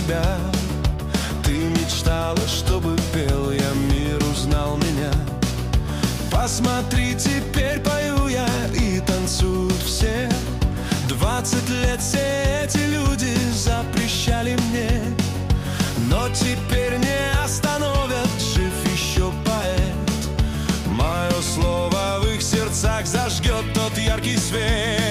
тебя. Ты мечтала, чтобы пел я, мир узнал меня. Посмотри, теперь пою я, и танцуют все. 20 лет все эти люди запрещали мне, но теперь не остановят, жив еще поэт. Мое слово в их сердцах зажгет тот яркий свет.